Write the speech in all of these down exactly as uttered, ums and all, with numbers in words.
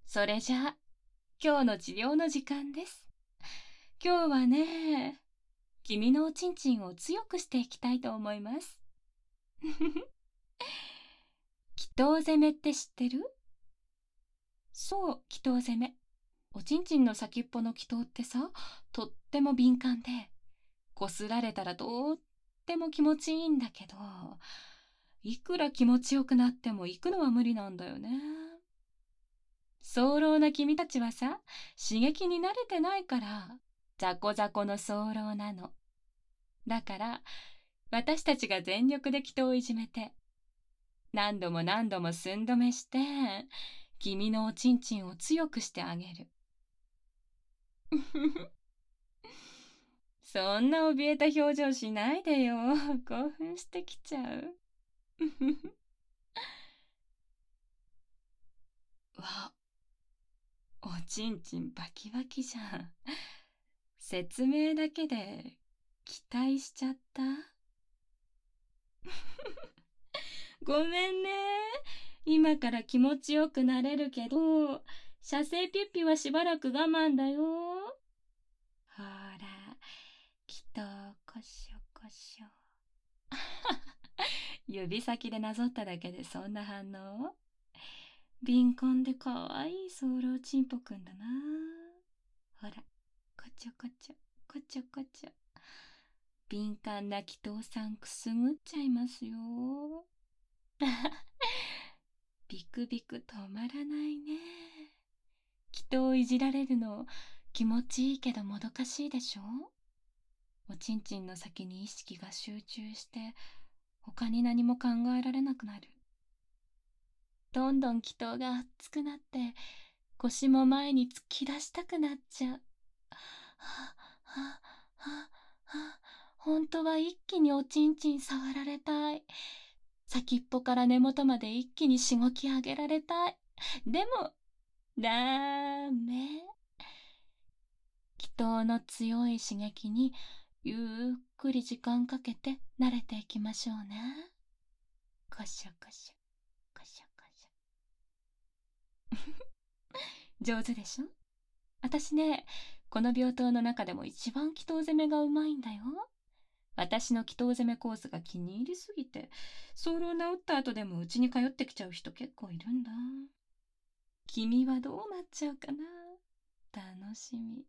それじゃあ、今日の治療の時間です。今日はね、君のおちんちんを強くしていきたいと思います。気筒攻めって知ってる？そう、気筒攻め。おちんちんの先っぽの気筒ってさ、とっても敏感で、こすられたらとっても気持ちいいんだけど、いくら気持ちよくなっても行くのは無理なんだよね。早漏な君たちはさ、刺激に慣れてないから、ザコザコの早漏なの。だから、私たちが全力で気筒をいじめて、何度も何度も寸止めして、君のおちんちんを強くしてあげる。そんな怯えた表情しないでよ。興奮してきちゃう。わ、おちんちんバキバキじゃん。説明だけで期待しちゃった。ごめんね。今から気持ちよくなれるけど、射精ピッピはしばらく我慢だよ。ほら、きっとこしょこしょ。指先でなぞっただけでそんな反応？敏感でかわいいソーロチンポくんだな。ほら、こちょこちょ、こちょこちょ。敏感な祈祷さんくすぐっちゃいますよ。ビクビク止まらないね。祈祷いじられるの気持ちいいけどもどかしいでしょ？おちんちんの先に意識が集中して他に何も考えられなくなる。どんどん祈祷が熱くなって腰も前に突き出したくなっちゃう。はあはあはあはあ、本当は一気におちんちん触られたい。先っぽから根元まで一気にしごき上げられたい。でもダメ。気筒の強い刺激にゆっくり時間かけて慣れていきましょうね。こしょこしょ、こしょこしょ。上手でしょ？私ね、この病棟の中でも一番気筒攻めがうまいんだよ。私の気筒攻めコースが気に入りすぎて、早漏治った後でもうちに通ってきちゃう人結構いるんだ。君はどうなっちゃうかな？楽しみ。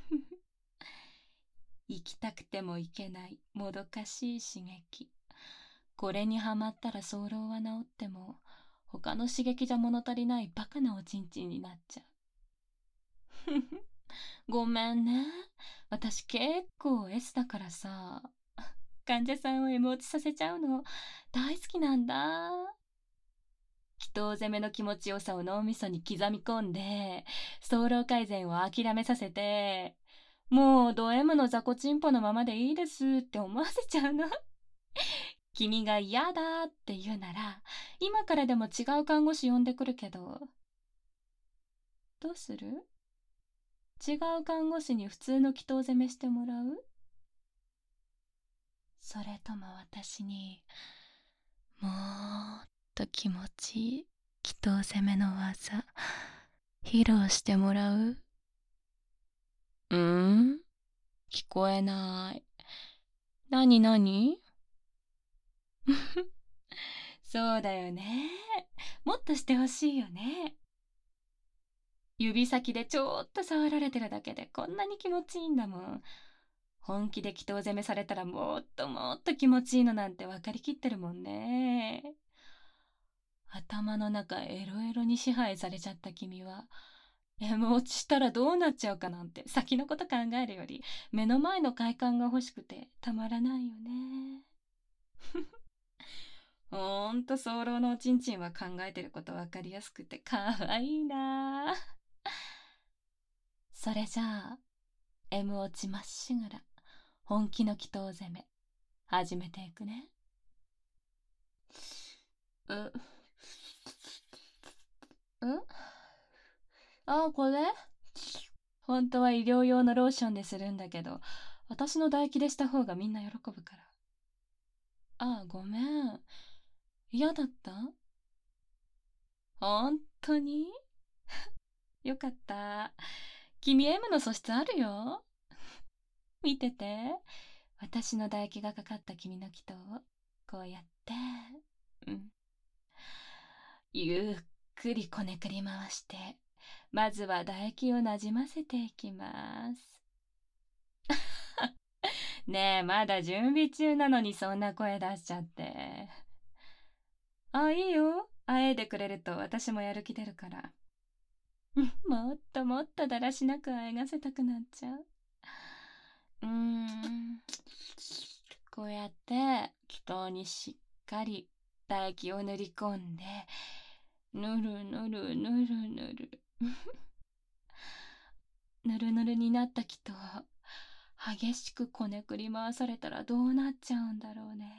行きたくても行けないもどかしい刺激。これにはまったら早漏は治っても他の刺激じゃ物足りないバカなおちんちんになっちゃう。ごめんね。私結構 エス だからさ。患者さんを エム 落ちさせちゃうの大好きなんだ。気筒攻めの気持ちよさを脳みそに刻み込んで早漏改善を諦めさせて、もうド M の雑魚チンポのままでいいですって思わせちゃうの。君が嫌だって言うなら今からでも違う看護師呼んでくるけど、どうする？違う看護師に普通の気筒攻めしてもらう？それとも私にもっと気持ちいい気筒攻めの技披露してもらう？うん？聞こえない。なになに？そうだよね。もっとしてほしいよね。指先でちょっと触られてるだけでこんなに気持ちいいんだもん。本気で気筒攻めされたらもっともっと気持ちいいのなんて分かりきってるもんね。頭の中エロエロに支配されちゃった君は、え、もう落ちたらどうなっちゃうかなんて先のこと考えるより目の前の快感が欲しくてたまらないよね。ほんと早漏のおちんちんは考えてること分かりやすくてかわいいな。それじゃあ エム 落ちまっしぐら本気の気筒攻め始めていくね。う、うあ、これ本当は医療用のローションでするんだけど、私の唾液でした方がみんな喜ぶから。あ、ごめん。嫌だった？本当に？ よかった。君 エム の素質あるよ。見てて。私の唾液がかかった君の祈祷を、こうやって、うん。ゆっくりこねくり回して、まずは唾液をなじませていきます。ねえ、まだ準備中なのにそんな声出しちゃって。あ、いいよ。あえいでくれると私もやる気出るから。もっともっとだらしなくあえがせたくなっちゃう。うーん。こうやって祈祷にしっかり唾液を塗り込んで、ぬるぬるぬるぬる。ぬるぬるになった祈祷、激しくこねくり回されたらどうなっちゃうんだろうね。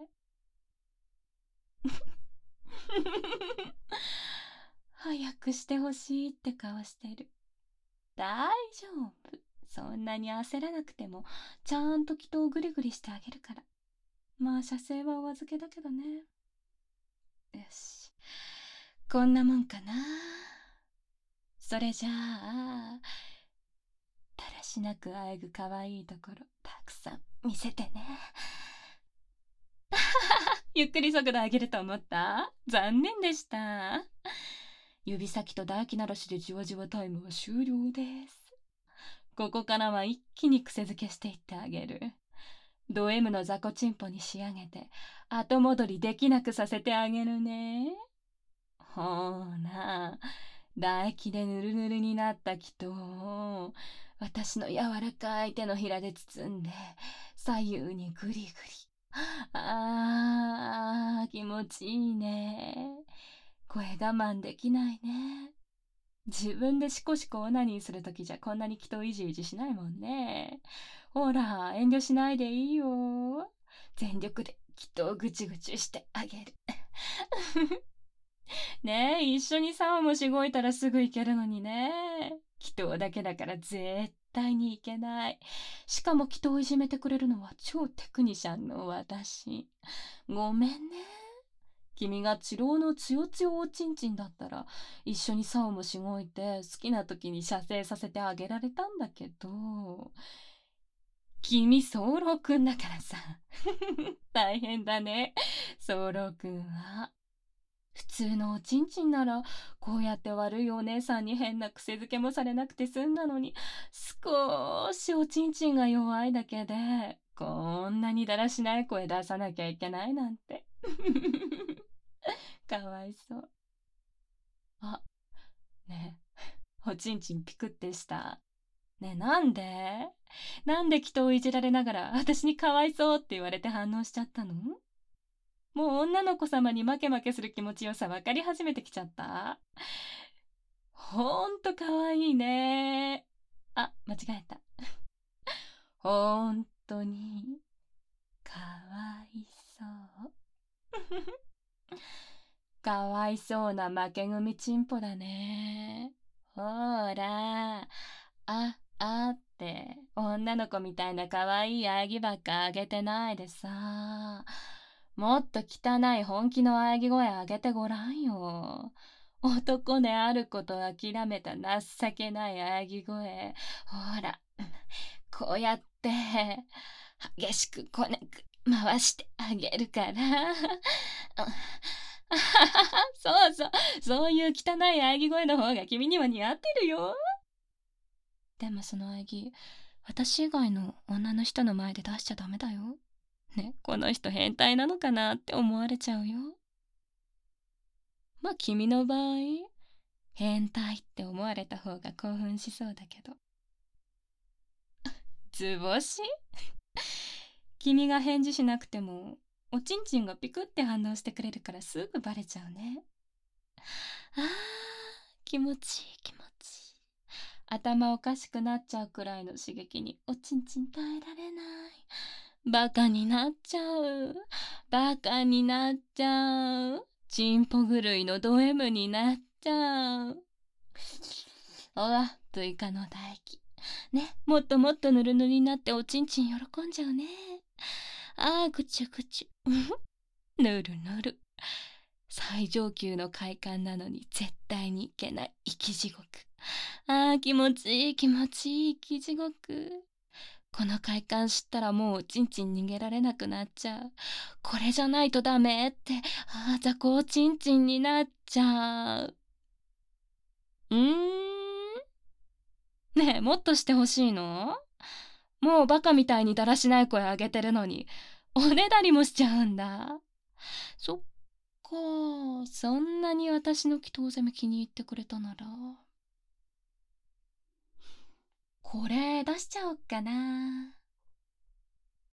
早くしてほしいって顔してる。大丈夫。そんなに焦らなくても、ちゃんと祈祷をぐりぐりしてあげるから。まあ、射精はお預けだけどね。よし。こんなもんかな。それじゃあ、だらしなくあえぐかわいいところ、たくさん見せてね。ゆっくり速度上げると思った？残念でした。指先と唾液ならしでじわじわタイムは終了です。ここからは一気に癖づけしていってあげる。ド M の雑魚チンポに仕上げて後戻りできなくさせてあげるね。ほーな、唾液でぬるぬるになった祈祷を私の柔らかい手のひらで包んで左右にぐりぐり。あー、気持ちいいね。声我慢できないね。自分でシコシコオナニーするときじゃこんなに祈祷いじいじしないもんね。ほら、遠慮しないでいいよ。全力で祈祷ぐちぐちしてあげる。ねえ、一緒にサオもしごいたらすぐ行けるのにね。祈祷だけだから絶対に行けない。しかも祈祷をいじめてくれるのは超テクニシャンの私。ごめんね。君が治療のつよつよおちんちんだったら一緒にサオもしごいて好きな時に射精させてあげられたんだけど、君ソウロウくんだからさ。大変だね、ソウロウくんは。普通のおちんちんならこうやって悪いお姉さんに変な癖づけもされなくて済んだのに、少しおちんちんが弱いだけでこんなにだらしない声出さなきゃいけないなんて。かわいそう。あ、ねえ、おちんちんピクってした。ねえ、なんでなんで人をいじられながら私にかわいそうって言われて反応しちゃったの？もう女の子様に負け負けする気持ちよさ分かり始めてきちゃった？ほんとかわいいね。あ、間違えた。ほんとにかわいそう。かわいそうな負け組チンポだね。ほーら、あ、あって女の子みたいなかわいい喘ぎばっかあげてないでさ、もっと汚い本気の喘ぎ声あげてごらんよ。男であること諦めた情けない喘ぎ声。ほら、こうやって激しくこねく回してあげるから。そうそう、そういう汚い喘ぎ声の方が君には似合ってるよ。でもその喘ぎ、私以外の女の人の前で出しちゃダメだよ。ね、この人変態なのかなって思われちゃうよ。まあ君の場合、変態って思われた方が興奮しそうだけど。図星君が返事しなくても、おちんちんがピクって反応してくれるからすぐバレちゃうね。あー、気持ちいい気持ちいい。頭おかしくなっちゃうくらいの刺激におちんちん耐えられない。バカになっちゃう。バカになっちゃう。チンポ狂いのド M になっちゃう。おわ、追加の唾液。ね、もっともっとぬるぬるになっておちんちん喜んじゃうね。あー、ぐちゅぐちゅ。ぬるぬる。最上級の快感なのに絶対にいけない生き地獄。 あー気持ちいい気持ちいい生地ごく。この快感知ったらもうおちんちん逃げられなくなっちゃう。これじゃないとダメって、あー雑魚おちんちんになっちゃう。うーん。ねえ、もっとしてほしいの？もうバカみたいにだらしない声あげてるのに、おねだりもしちゃうんだ。そっか、そんなに私の祈祷攻め気に入ってくれたなら。これ出しちゃおっかな。